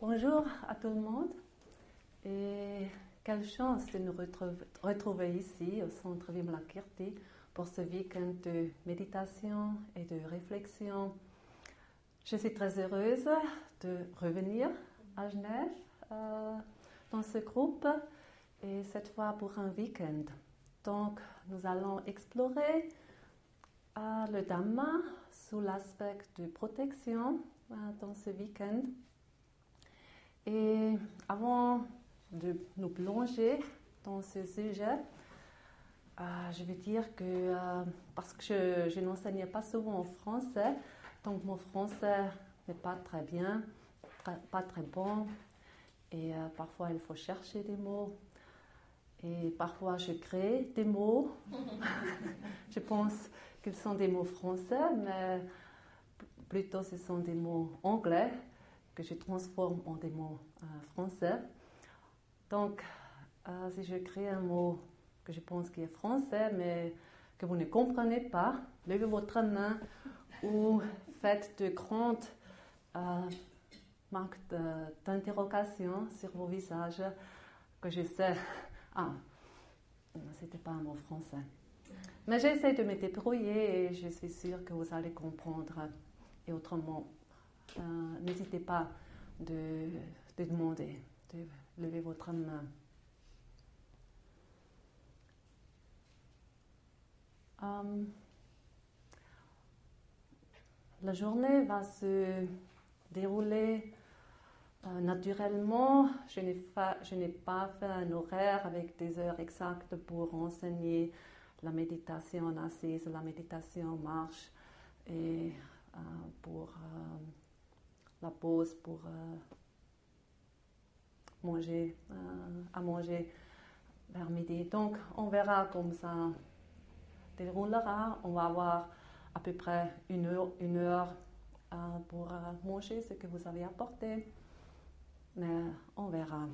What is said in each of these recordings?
Bonjour à tout le monde et quelle chance de nous retrouver ici au Centre Vimalakirti pour ce week-end de méditation et de réflexion. Je suis très heureuse de revenir à Genève dans ce groupe et cette fois pour un week-end. Donc nous allons explorer le Dhamma sous l'aspect de protection dans ce week-end. Et avant de nous plonger dans ce sujet, je vais dire que parce que je n'enseigne pas souvent en français, donc mon français n'est pas très bien, pas très bon, et parfois il faut chercher des mots, et parfois je crée des mots. Je pense qu'ils sont des mots français, mais plutôt ce sont des mots anglais que je transforme en des mots français. Donc, si je crée un mot que je pense qui est français, mais que vous ne comprenez pas, levez votre main ou faites de grandes marques d'interrogation sur vos visages, que je sais, c'était pas un mot français. Mais j'essaie de me débrouiller et je suis sûre que vous allez comprendre. Et autrement, n'hésitez pas de demander, de lever votre main. La journée va se dérouler naturellement. Je n'ai pas fait un horaire avec des heures exactes pour enseigner la méditation assise, la méditation marche et pour la pause, pour manger, à manger vers midi. Donc, on verra comme ça déroulera. On va avoir à peu près une heure pour manger ce que vous avez apporté. Mais on verra.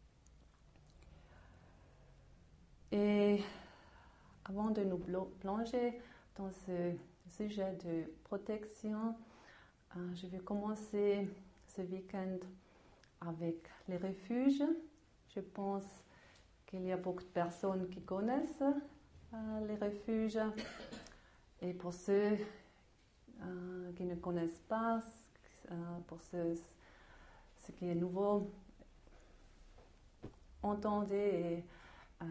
Et avant de nous plonger dans ce sujet de protection, je vais commencer ce week-end avec les refuges. Je pense qu'il y a beaucoup de personnes qui connaissent les refuges. Et pour ceux qui ne connaissent pas, pour ce qui est nouveau, entendez et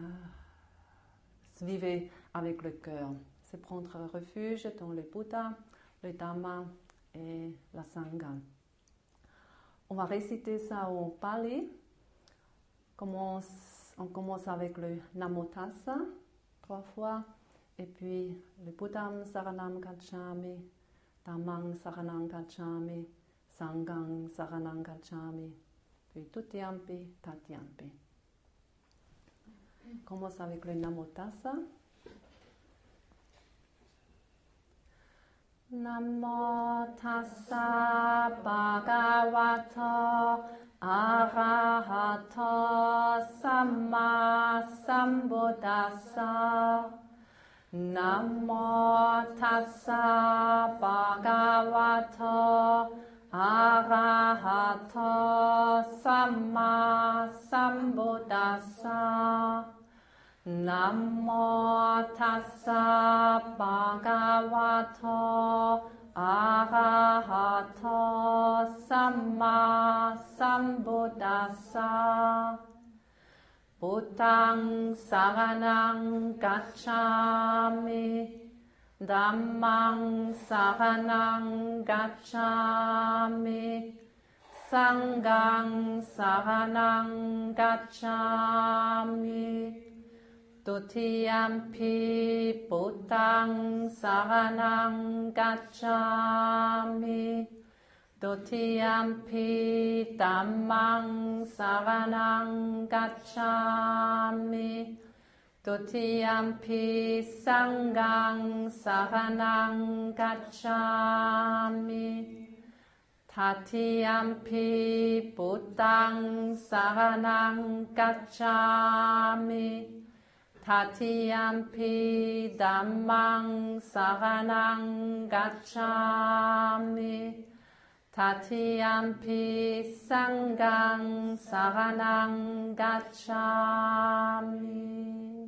vivez avec le cœur. C'est prendre refuge dans le Bouddha, le Dhamma et la Sangha. On va réciter ça au Pali. On commence avec le Namo Tassa 3 fois, et puis le Buddham Saranam Gacchami, Dhammam Saranam Gacchami, Sangham Saranam Gacchami, puis Tutiyampi, Tatiyampi. On commence avec le Namo Tassa. Namo tassa bhagavato arahato samma sambuddhassa. Namo tassa bhagavato arahato samma sambuddhassa. Namo tassa bhagavato arahato samma sambuddhassa. Buddhaṃ saranam gacchami, Dhammam saranam gacchami, Sangham saranam gacchami. Tutiyampi Buddhaṃ saranam gacchami, Tutiyampi Dhammam saranam gacchami, Tutiyampi Sangham saranam gacchami, Tatiyampi Buddhaṃ saranam gacchami, Tatiyampi Dhammam saranam gacchami, Tatiyampi Sanghang Saranang Gacchami.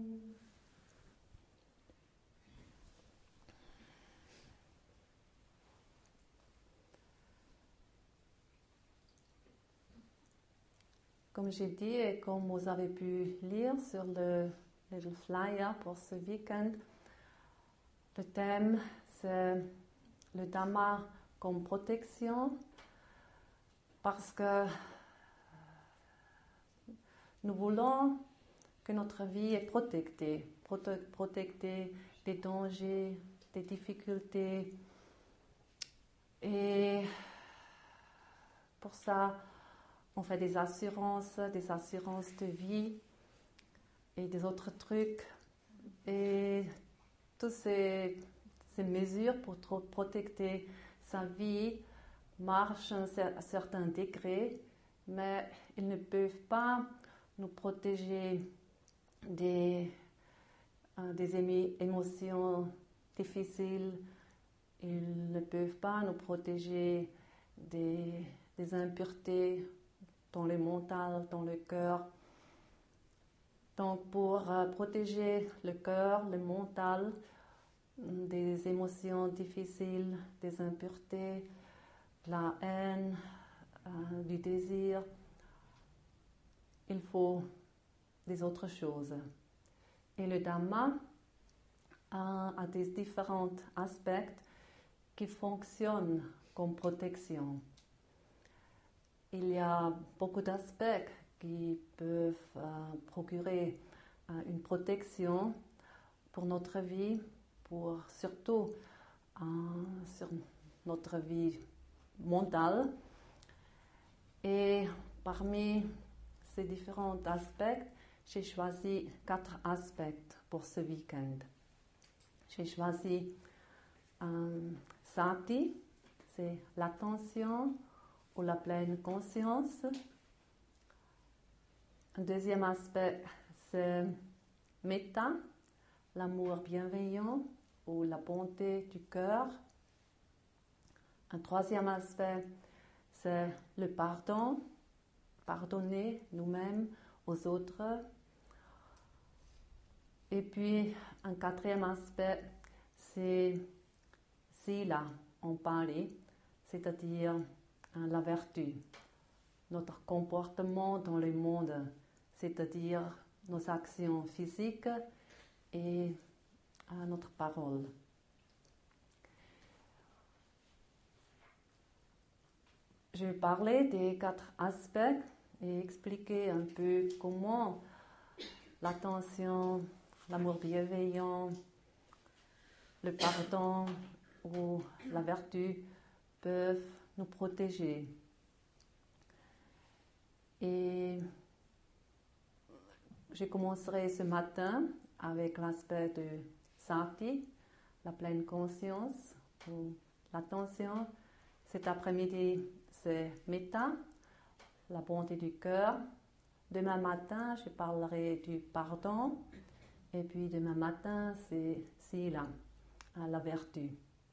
Comme j'ai dit et comme vous avez pu lire sur le flyer pour ce week-end, le thème c'est le Dhamma comme protection, parce que nous voulons que notre vie est protégée des dangers, des difficultés. Et pour ça, on fait des assurances de vie et des autres trucs. Et toutes ces mesures pour protéger sa vie marchent à un certain degré, mais ils ne peuvent pas nous protéger des émotions difficiles. Ils ne peuvent pas nous protéger des impuretés dans le mental, dans le cœur. Donc pour protéger le cœur, le mental, des émotions difficiles, des impuretés, la haine, du désir, il faut des autres choses. Et le Dhamma a des différents aspects qui fonctionnent comme protection. Il y a beaucoup d'aspects qui peuvent procurer une protection pour notre vie, surtout sur notre vie mentale. Et parmi ces différents aspects, j'ai choisi 4 aspects pour ce week-end. J'ai choisi Sati, c'est l'attention ou la pleine conscience. Un deuxième aspect, c'est Metta, l'amour bienveillant ou la bonté du cœur. Un troisième aspect, c'est le pardon, pardonner nous-mêmes aux autres. Et puis, un quatrième aspect, c'est Sila en Pali, c'est-à-dire la vertu, notre comportement dans le monde, c'est-à-dire nos actions physiques et notre parole. Je vais parler des 4 aspects et expliquer un peu comment l'attention, l'amour bienveillant, le pardon ou la vertu peuvent nous protéger. Et je commencerai ce matin avec l'aspect de Sati, la pleine conscience ou l'attention. Cet après-midi, c'est Metta, la bonté du cœur. Demain matin, je parlerai du pardon. Et puis demain matin, c'est Sila, la vertu.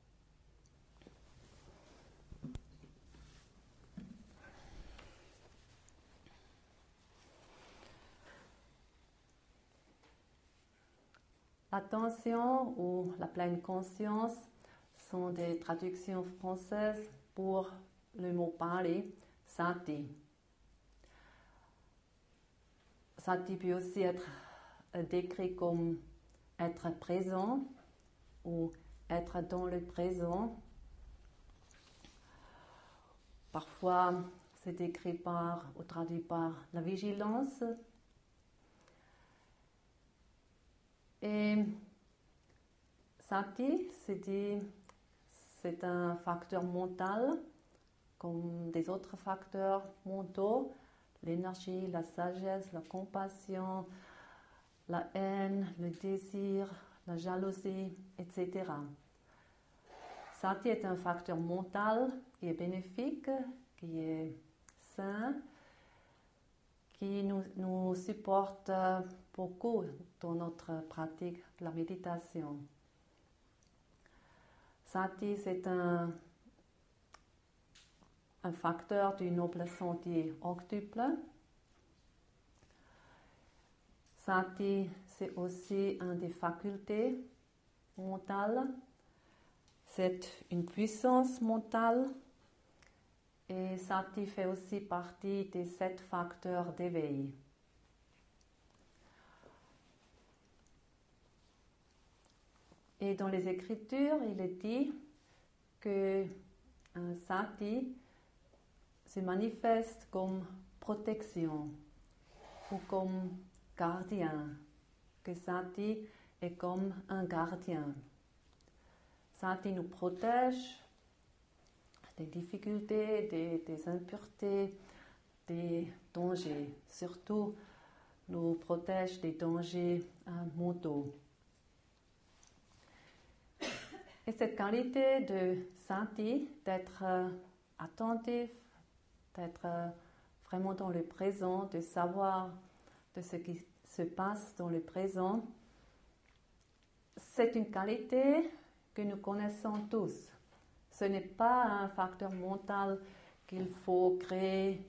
L'attention ou la pleine conscience sont des traductions françaises pour le mot Pali, Sati. Sati peut aussi être décrit comme être présent ou être dans le présent. Parfois, c'est décrit ou traduit par la vigilance. Et Sati, c'est un facteur mental, comme des autres facteurs mentaux, l'énergie, la sagesse, la compassion, la haine, le désir, la jalousie, etc. Sati est un facteur mental qui est bénéfique, qui est sain, qui nous supporte beaucoup dans notre pratique de la méditation. Sati, c'est un un facteur du noble senti octuple. Sati, c'est aussi une des facultés mentales. C'est une puissance mentale. Et Sati fait aussi partie des 7 facteurs d'éveil. Et dans les Écritures, il est dit que un Sati se manifeste comme protection ou comme gardien, que Sati est comme un gardien. Sati nous protège des difficultés, des impuretés, des dangers. Surtout, nous protège des dangers mentaux. Et cette qualité de Sati, d'être attentif, d'être vraiment dans le présent, de savoir de ce qui se passe dans le présent, c'est une qualité que nous connaissons tous. Ce n'est pas un facteur mental qu'il faut créer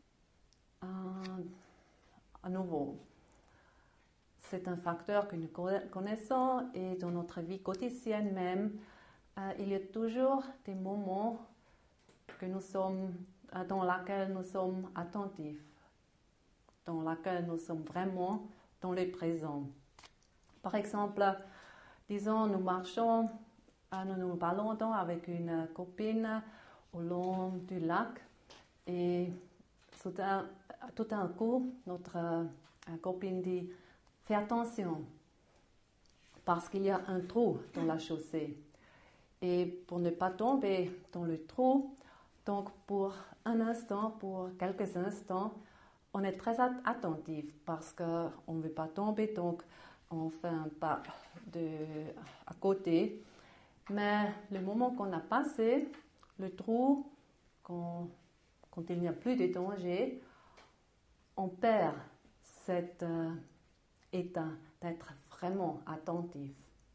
à nouveau. C'est un facteur que nous connaissons et dans notre vie quotidienne même, il y a toujours des moments que nous sommes, dans lesquels nous sommes attentifs, dans lesquels nous sommes vraiment dans le présent. Par exemple, disons, nous marchons, nous nous baladons avec une copine au long du lac et tout d'un coup, notre copine dit « Fais attention, parce qu'il y a un trou dans la chaussée. » Et pour ne pas tomber dans le trou, donc pour un instant, pour quelques instants, on est très attentif parce qu'on ne veut pas tomber, donc on fait un pas à côté. Mais le moment qu'on a passé le trou, quand il n'y a plus de danger, on perd cet état d'être vraiment attentif.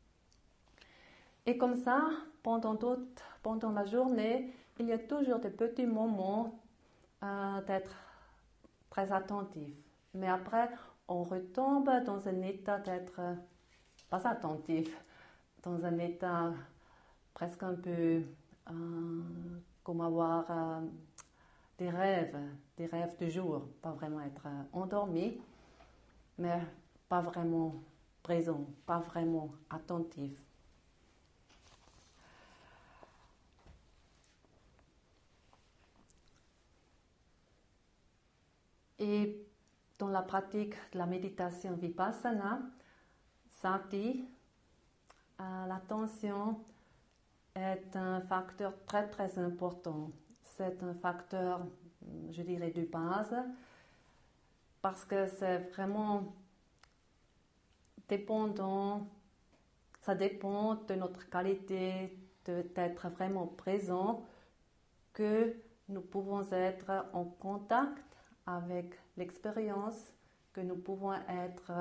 Et comme ça, pendant la journée, il y a toujours des petits moments d'être très attentif. Mais après, on retombe dans un état d'être pas attentif, dans un état presque un peu comme avoir des rêves de jour, pas vraiment être endormi, mais pas vraiment présent, pas vraiment attentif. Et dans la pratique de la méditation vipassana, Sati, l'attention est un facteur très très important. C'est un facteur, je dirais, de base, parce que c'est vraiment dépendant, ça dépend de notre qualité d'être vraiment présent, que nous pouvons être en contact avec l'expérience, que nous pouvons être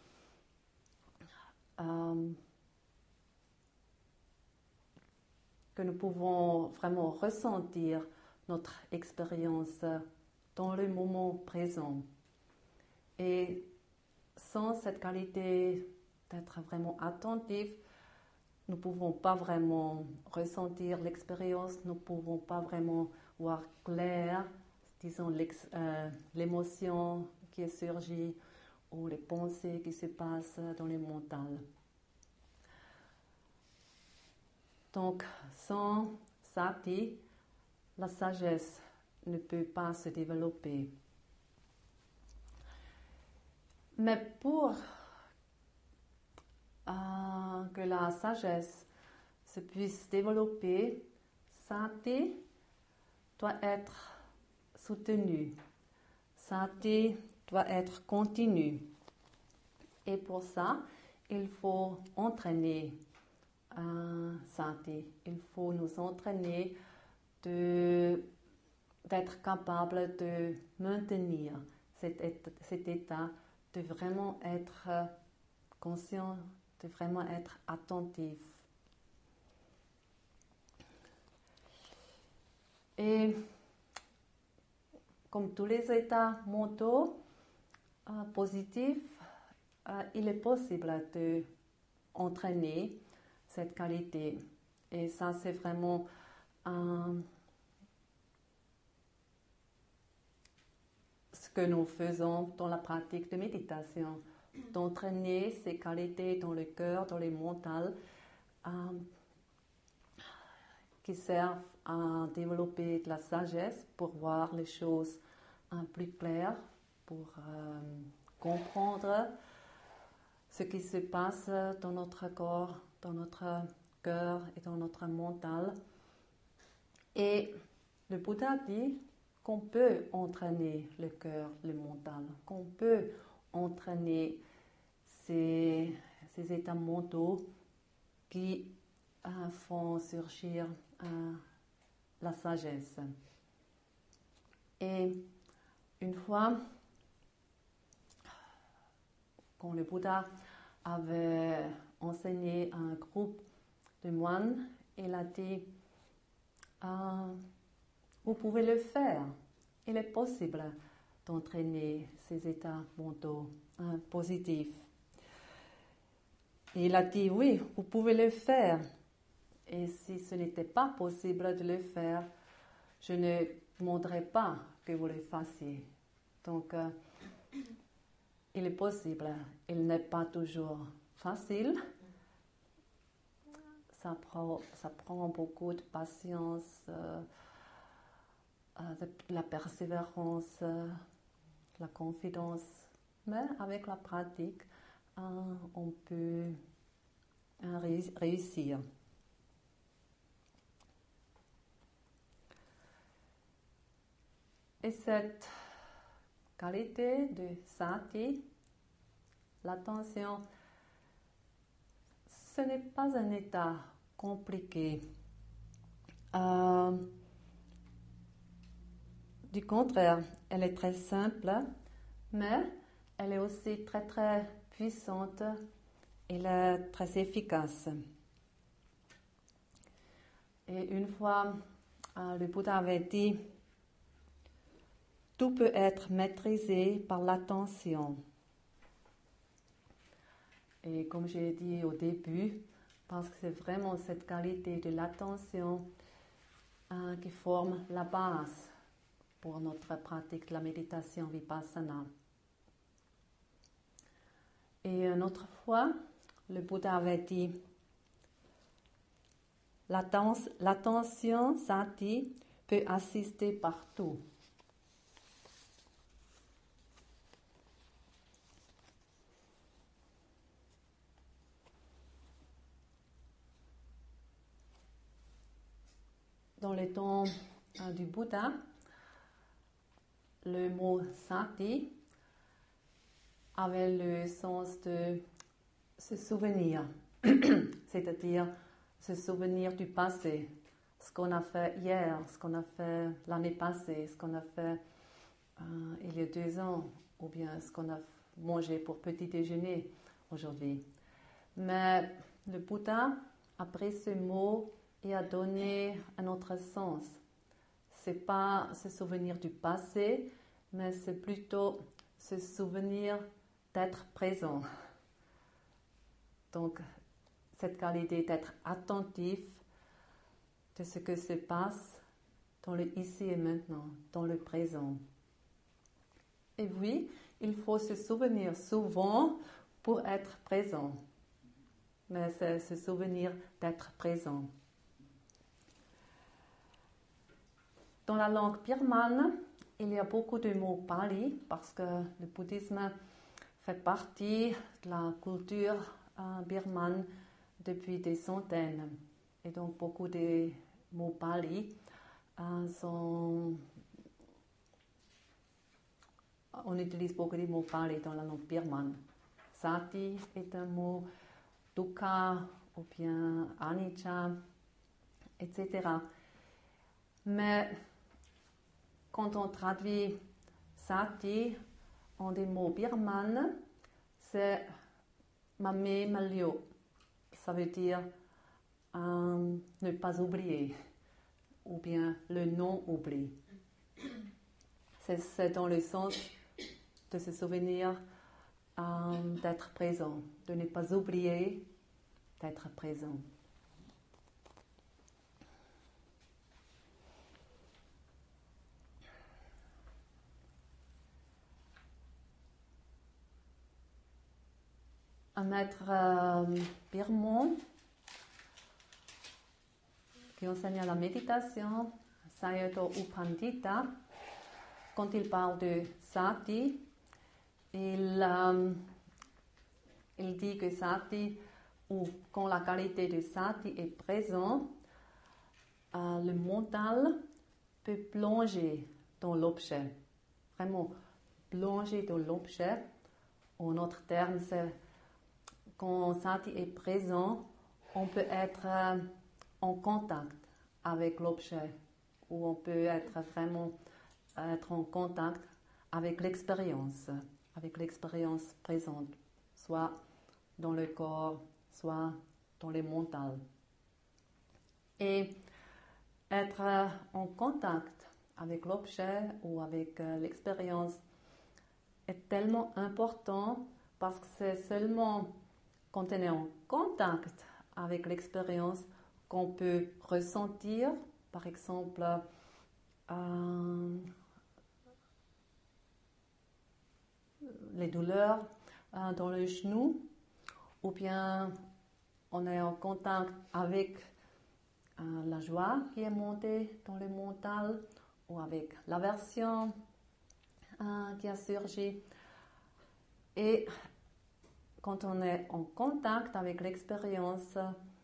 que nous pouvons vraiment ressentir notre expérience dans le moment présent. Et sans cette qualité d'être vraiment attentif, nous ne pouvons pas vraiment ressentir l'expérience, nous ne pouvons pas vraiment voir clair, disons, l'émotion qui est surgie ou les pensées qui se passent dans le mental. Donc, sans Sati, la sagesse ne peut pas se développer. Mais pour que la sagesse se puisse développer, Sati doit être soutenu. Sati doit être continu. Et pour ça, il faut entraîner Sati. Il faut nous entraîner d'être capable de maintenir cet état, de vraiment être conscient, de vraiment être attentif. Et comme tous les états mentaux positifs, il est possible d'entraîner cette qualité. Et ça, c'est vraiment ce que nous faisons dans la pratique de méditation, d'entraîner ces qualités dans le cœur, dans le mental, qui servent à développer de la sagesse pour voir les choses plus claires, pour comprendre ce qui se passe dans notre corps, dans notre cœur et dans notre mental. Et le Bouddha dit qu'on peut entraîner le cœur, le mental, qu'on peut entraîner ces états mentaux qui font surgir la sagesse. Et une fois, quand le Bouddha avait enseigné à un groupe de moines, il a dit vous pouvez le faire. Il est possible d'entraîner ces états mentaux positifs. Et il a dit oui, vous pouvez le faire. Et si ce n'était pas possible de le faire, je ne demanderai pas que vous le fassiez. Donc, il est possible. Il n'est pas toujours facile. Ça prend beaucoup de patience, de la persévérance, la confidence. Mais avec la pratique, on peut réussir. Et cette qualité de sati, l'attention, ce n'est pas un état compliqué. Du contraire, elle est très simple, mais elle est aussi très très puissante et très efficace. Et une fois, le Bouddha avait dit tout peut être maîtrisé par l'attention. Et comme j'ai dit au début, parce que c'est vraiment cette qualité de l'attention qui forme la base pour notre pratique de la méditation vipassana. Et une autre fois, le Bouddha avait dit l'attention sati peut assister partout. Dans les temps du Bouddha, le mot sati avait le sens de se souvenir, c'est-à-dire se souvenir du passé, ce qu'on a fait hier, ce qu'on a fait l'année passée, ce qu'on a fait il y a 2 ans, ou bien ce qu'on a mangé pour petit déjeuner aujourd'hui. Mais le Bouddha a pris ce mot et a donné un autre sens. C'est pas se souvenir du passé, mais c'est plutôt se souvenir d'être présent. Donc, cette qualité d'être attentif de ce que se passe dans le ici et maintenant, dans le présent. Et oui, il faut se souvenir souvent pour être présent. Mais c'est se souvenir d'être présent. Dans la langue birmane, il y a beaucoup de mots pali parce que le bouddhisme fait partie de la culture birmane depuis des centaines. Et donc beaucoup de mots pali on utilise beaucoup de mots pali dans la langue birmane. Sati est un mot, dukkha ou bien anicca, etc. Mais quand on traduit sati en des mots birmanes, c'est mame malio. Ça veut dire ne pas oublier, ou bien le non-oubli. C'est dans le sens de se souvenir d'être présent, de ne pas oublier d'être présent. Un maître birman qui enseigne la méditation, Sayadaw U Pandita, quand il parle de sati, il dit que sati, ou quand la qualité de sati est présente, le mental peut plonger dans l'objet, vraiment plonger dans l'objet. En autre terme, c'est quand sati est présent, on peut être en contact avec l'objet, ou on peut être vraiment en contact avec l'expérience présente, soit dans le corps, soit dans le mental. Et être en contact avec l'objet ou avec l'expérience est tellement important parce que c'est seulement quand on est en contact avec l'expérience qu'on peut ressentir, par exemple, les douleurs dans le genou, ou bien on est en contact avec la joie qui est montée dans le mental, ou avec l'aversion qui a surgi. Et quand on est en contact avec l'expérience,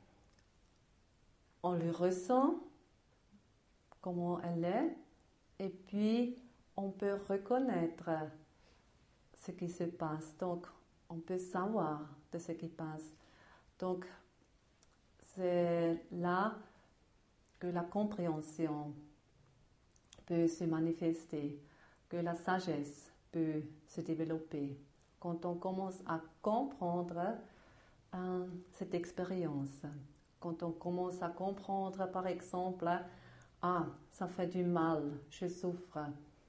on le ressent, comment elle est, et puis on peut reconnaître ce qui se passe. Donc, on peut savoir de ce qui passe. Donc, c'est là que la compréhension peut se manifester, que la sagesse peut se développer. Quand on commence à comprendre cette expérience, quand on commence à comprendre, par exemple, ça fait du mal, je souffre,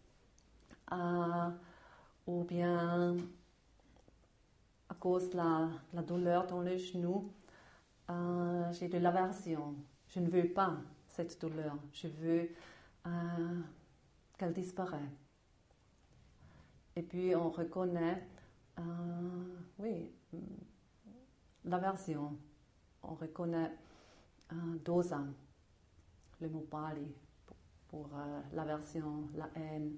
ou bien à cause de la douleur dans le genou, j'ai de l'aversion, je ne veux pas cette douleur, je veux qu'elle disparaisse. Et puis on reconnaît l'aversion, on reconnaît dosa, le mot pali pour l'aversion, la haine.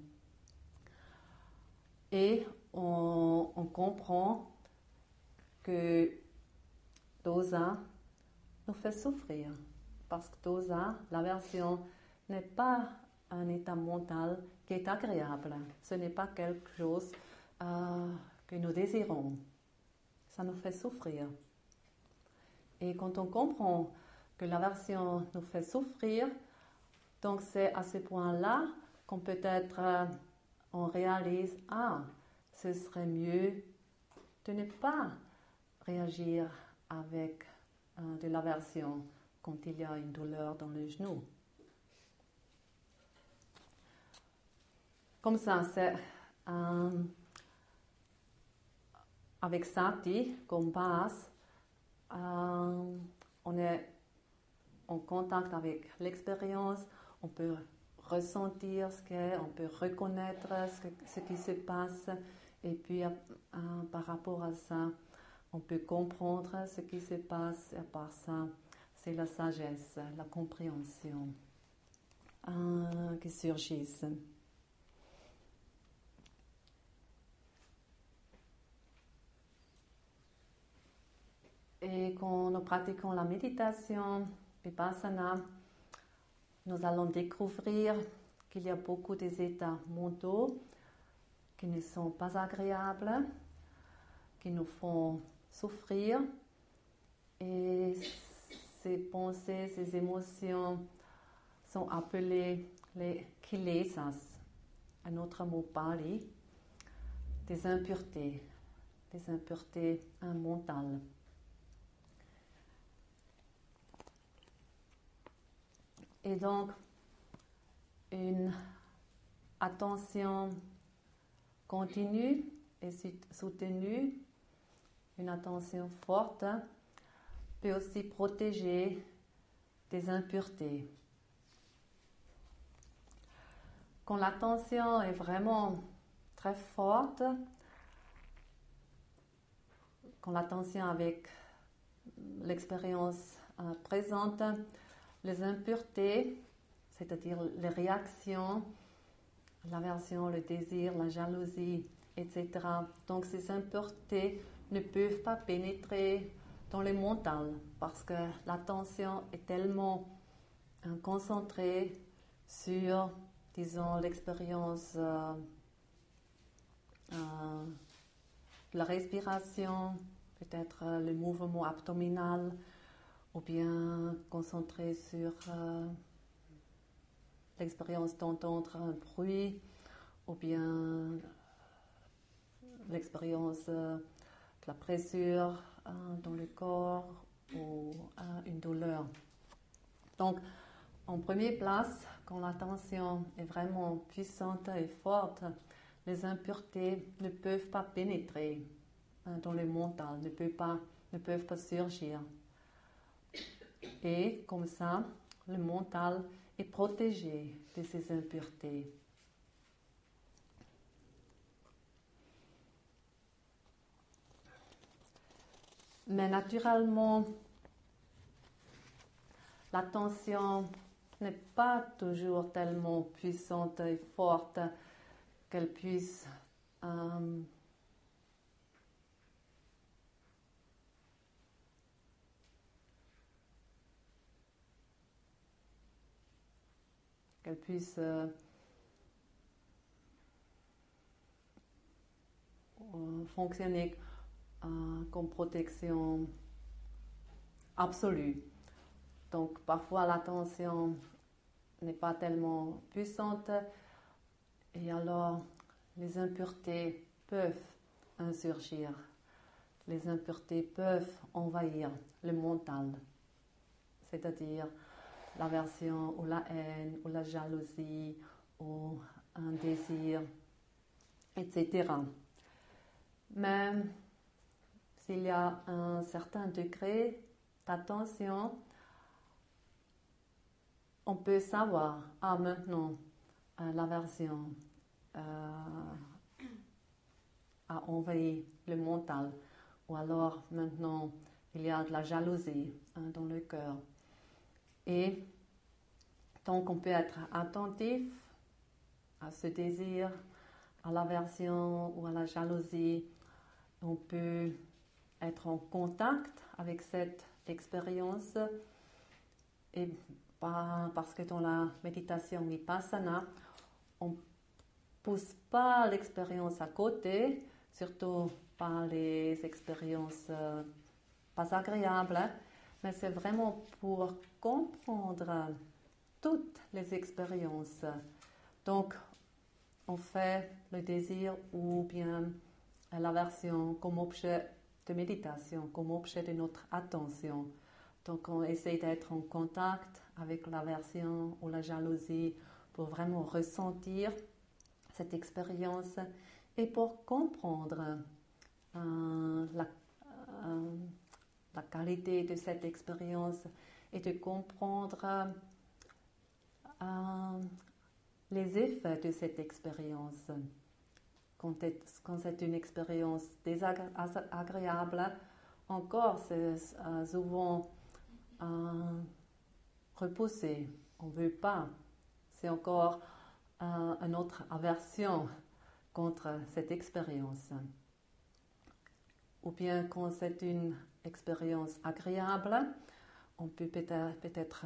Et on comprend que dosa nous fait souffrir, parce que dosa, l'aversion, n'est pas un état mental qui est agréable. Ce n'est pas quelque chose que nous désirons. Ça nous fait souffrir. Et quand on comprend que l'aversion nous fait souffrir, donc c'est à ce point-là qu'on peut-être on réalise, ce serait mieux de ne pas réagir avec de l'aversion quand il y a une douleur dans le genou. Comme ça, c'est avec sati comme base, on est en contact avec l'expérience, on peut ressentir ce qu'est, on peut reconnaître ce qui se passe, et puis par rapport à ça, on peut comprendre ce qui se passe, et à part ça, c'est la sagesse, la compréhension qui surgissent. Et quand nous pratiquons la méditation, Vipassana, nous allons découvrir qu'il y a beaucoup d'états mentaux qui ne sont pas agréables, qui nous font souffrir. Et ces pensées, ces émotions sont appelées les kilesas, un autre mot pali, des impuretés mentales. Et donc, une attention continue et soutenue, une attention forte, peut aussi protéger des impuretés. Quand l'attention est vraiment très forte, quand l'attention avec l'expérience présente, les impuretés, c'est-à-dire les réactions, l'aversion, le désir, la jalousie, etc. Donc ces impuretés ne peuvent pas pénétrer dans le mental parce que l'attention est tellement concentrée sur, disons, l'expérience de la respiration, peut-être le mouvement abdominal, ou bien concentrée sur l'expérience d'entendre un bruit, ou bien l'expérience de la pression dans le corps ou une douleur. Donc, en première place, quand l'attention est vraiment puissante et forte, les impuretés ne peuvent pas pénétrer dans le mental, ne peuvent pas surgir. Et comme ça, le mental est protégé de ces impuretés. Mais naturellement, l'attention n'est pas toujours tellement puissante et forte qu'elle puisse fonctionner comme protection absolue. Donc parfois l'attention n'est pas tellement puissante et alors les impuretés peuvent insurgir. Les impuretés peuvent envahir le mental, c'est-à-dire l'aversion ou la haine ou la jalousie ou un désir, etc. Mais s'il y a un certain degré d'attention, on peut savoir, maintenant, l'aversion a envahi le mental, ou alors maintenant, il y a de la jalousie dans le cœur. Et donc, on peut être attentif à ce désir, à l'aversion ou à la jalousie. On peut être en contact avec cette expérience et parce que dans la méditation Vipassana, on ne pousse pas l'expérience à côté, surtout par les expériences pas agréables, mais c'est vraiment pour comprendre toutes les expériences. Donc, on fait le désir ou bien l'aversion comme objet de méditation, comme objet de notre attention. Donc, on essaie d'être en contact avec l'aversion ou la jalousie pour vraiment ressentir cette expérience et pour comprendre la qualité de cette expérience et de comprendre les effets de cette expérience. Quand c'est une expérience désagréable, encore c'est souvent repoussé. On ne veut pas. C'est encore une autre aversion contre cette expérience. Ou bien quand c'est une expérience agréable, on peut peut-être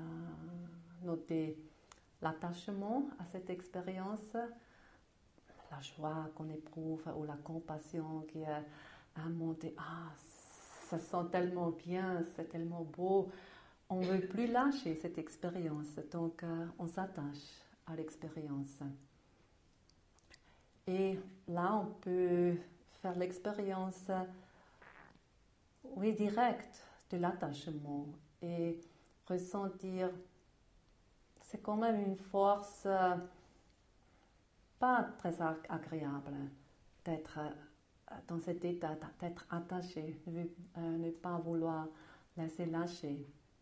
noter l'attachement à cette expérience, la joie qu'on éprouve ou la compassion qui est montée. Ah, ça sent tellement bien, c'est tellement beau. On ne veut plus lâcher cette expérience, donc on s'attache à l'expérience. Et là, on peut faire l'expérience, directe de l'attachement et ressentir, c'est quand même une force pas très agréable d'être dans cet état, d'être attaché, ne pas vouloir laisser lâcher.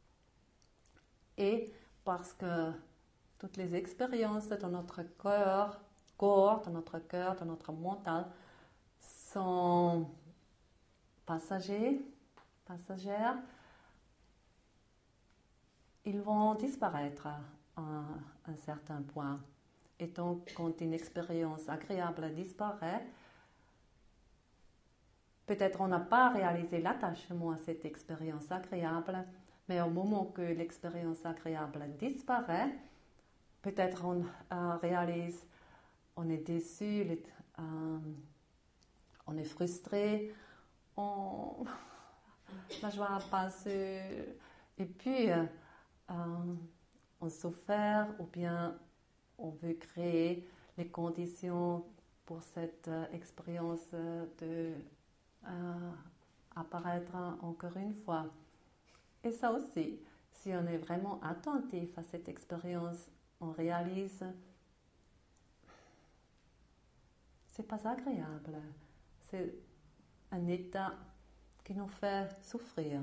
Et parce que toutes les expériences dans notre corps, dans notre cœur, dans notre mental sont passagères, ils vont disparaître à un certain point. Et donc, quand une expérience agréable disparaît, peut-être on n'a pas réalisé l'attachement à cette expérience agréable, mais au moment que l'expérience agréable disparaît, peut-être on réalise, on est déçu, on est frustré, la joie passe, et puis on souffre, ou bien on veut créer les conditions pour cette expérience de apparaître encore une fois. Et ça aussi, si on est vraiment attentif à cette expérience, on réalise c'est pas agréable, c'est un état qui nous fait souffrir.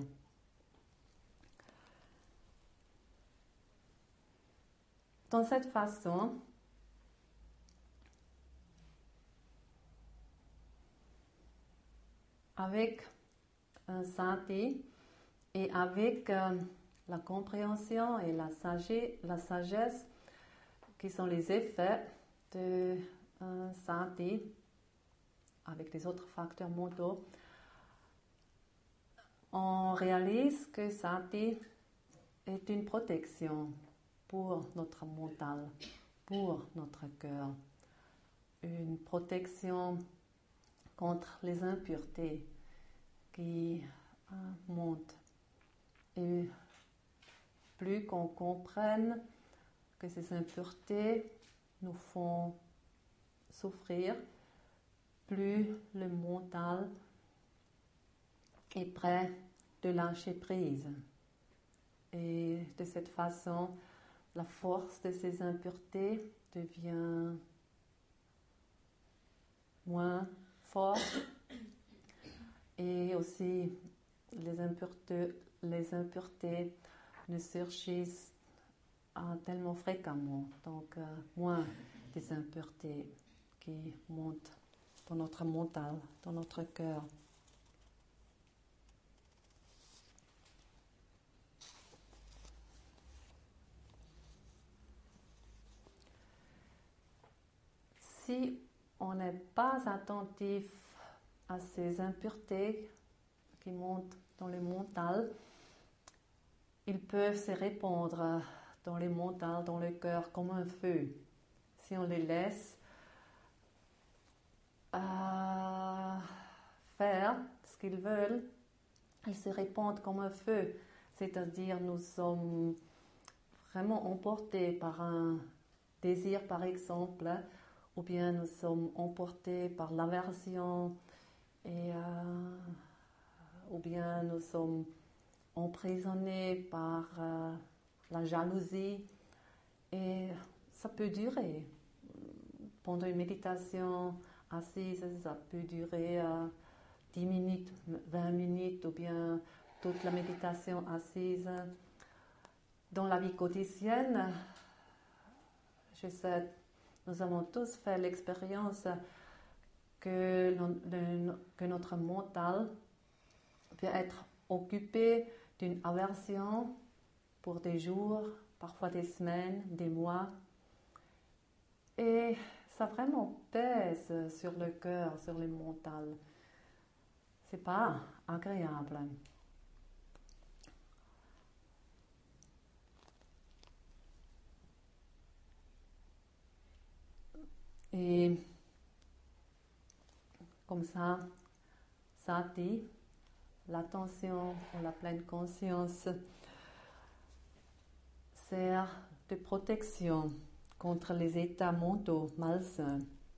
Dans cette façon, avec un sati et avec la compréhension et la sagesse qui sont les effets de sati avec les autres facteurs mentaux, on réalise que sati est une protection pour notre mental, pour notre cœur, une protection contre les impuretés qui montent. Et plus qu'on comprenne que ces impuretés nous font souffrir, plus le mental est prêt de lâcher prise. Et de cette façon, la force de ces impuretés devient moins forte. Et aussi, les impuretés ne surgissent tellement fréquemment. Donc, moins des impuretés qui montent dans notre mental, dans notre cœur. Si on n'est pas attentif à ces impuretés qui montent dans le mental, ils peuvent se répandre dans le mental, dans le cœur, comme un feu. Si on les laisse faire ce qu'ils veulent, ils se répandent comme un feu. C'est-à-dire, nous sommes vraiment emportés par un désir, par exemple, ou bien nous sommes emportés par l'aversion, ou bien nous sommes emprisonnés par la jalousie, et ça peut durer. Pendant une méditation assise, ça peut durer 10 minutes, 20 minutes, ou bien toute la méditation assise. Dans la vie quotidienne, je sais, nous avons tous fait l'expérience que notre mental peut être occupé d'une aversion pour des jours, parfois des semaines, des mois. Et ça vraiment pèse sur le cœur, sur le mental. C'est pas agréable. Et comme ça, sati, l'attention ou la pleine conscience, sert de protection contre les états mentaux malsains.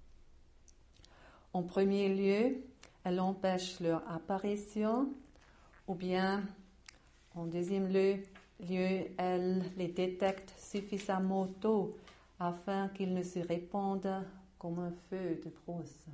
En premier lieu, elle empêche leur apparition, ou bien, en deuxième lieu, elle les détecte suffisamment tôt afin qu'ils ne se répandent comme un feu de brousse.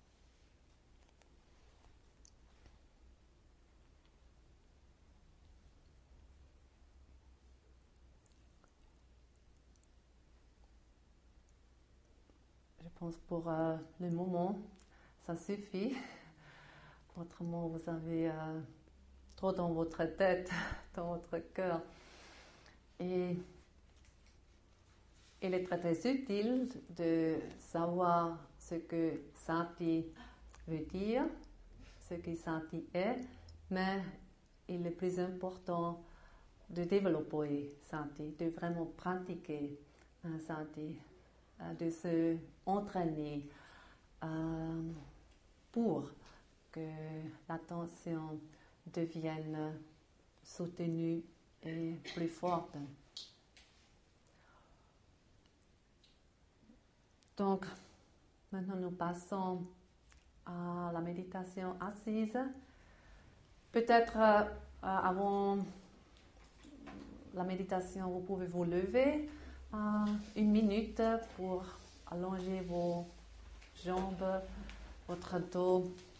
Je pense pour le moment, ça suffit. Autrement, vous avez trop dans votre tête, dans votre cœur. Et il est très, très utile de savoir ce que Sati veut dire, ce que Sati est, mais il est plus important de développer Sati, de vraiment pratiquer Sati, de se entraîner pour que l'attention devienne soutenue et plus forte. Donc, maintenant nous passons à la méditation assise. Peut-être avant la méditation, vous pouvez vous lever 1 minute pour allonger vos jambes, votre dos